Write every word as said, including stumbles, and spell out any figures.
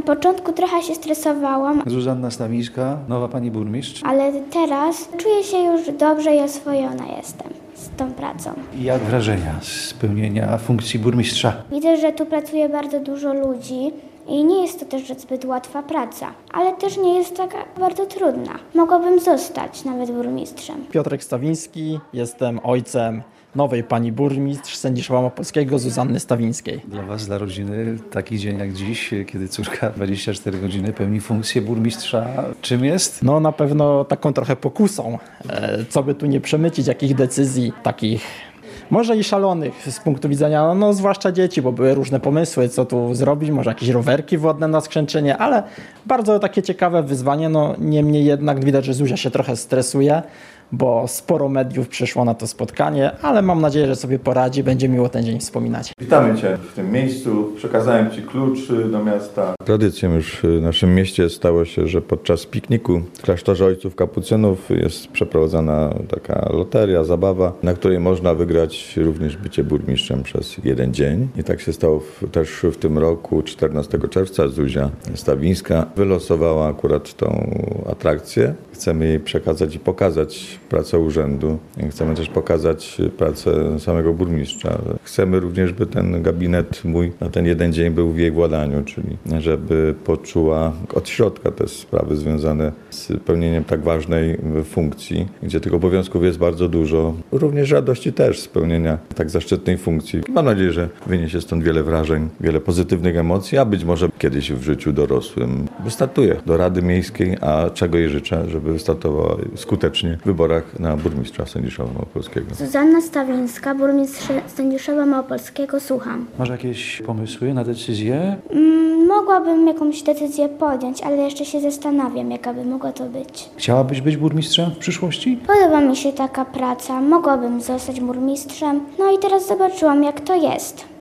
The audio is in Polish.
początku trochę się stresowałam, Zuzanna Stawińska, nowa pani burmistrz. ale teraz czuję się już dobrze i oswojona jestem z tą pracą. Jak wrażenia z pełnienia funkcji burmistrza? Widzę, że tu pracuje bardzo dużo ludzi i nie jest to też zbyt łatwa praca, ale też nie jest taka bardzo trudna. Mogłabym zostać nawet burmistrzem. Piotrek Stawiński, jestem ojcem nowej pani burmistrz Sędziszowa Małopolskiego Zuzanny Stawińskiej. Dla was, dla rodziny, taki dzień jak dziś, kiedy córka dwadzieścia cztery godziny pełni funkcję burmistrza, czym jest? No na pewno taką trochę pokusą, e, co by tu nie przemycić, jakich decyzji takich może i szalonych z punktu widzenia, no, no zwłaszcza dzieci, bo były różne pomysły, co tu zrobić, może jakieś rowerki wodne na Skrzęczynie, ale bardzo takie ciekawe wyzwanie, no niemniej jednak widać, że Zuzia się trochę stresuje, bo sporo mediów przyszło na to spotkanie, ale mam nadzieję, że sobie poradzi, będzie miło ten dzień wspominać. Witamy Cię w tym miejscu, przekazałem Ci klucz do miasta. Tradycją już w naszym mieście stało się, że podczas pikniku w klasztorze ojców kapucynów jest przeprowadzana taka loteria, zabawa, na której można wygrać również bycie burmistrzem przez jeden dzień. I tak się stało w, też w tym roku, czternastego czerwca. Zuzia Stawińska wylosowała akurat tą atrakcję. Chcemy jej przekazać i pokazać pracę urzędu. Chcemy też pokazać pracę samego burmistrza. Chcemy również, by ten gabinet mój na ten jeden dzień był w jej władaniu, czyli żeby poczuła od środka te sprawy związane z pełnieniem tak ważnej funkcji, gdzie tych obowiązków jest bardzo dużo. Również radości też z pełnienia tak zaszczytnej funkcji. Mam nadzieję, że wyniesie stąd wiele wrażeń, wiele pozytywnych emocji, a być może kiedyś w życiu dorosłym wystartuje do Rady Miejskiej, a czego jej życzę, żeby wystartowała skutecznie w wyborach na burmistrza Sędziszowa Małopolskiego. Zuzanna Stawińska, burmistrz Sędziszowa Małopolskiego, słucham. Masz jakieś pomysły na decyzję? Mm, mogłabym jakąś decyzję podjąć, ale jeszcze się zastanawiam, jaka by mogła to być. Chciałabyś być burmistrzem w przyszłości? Podoba mi się taka praca, mogłabym zostać burmistrzem, no i teraz zobaczyłam, jak to jest.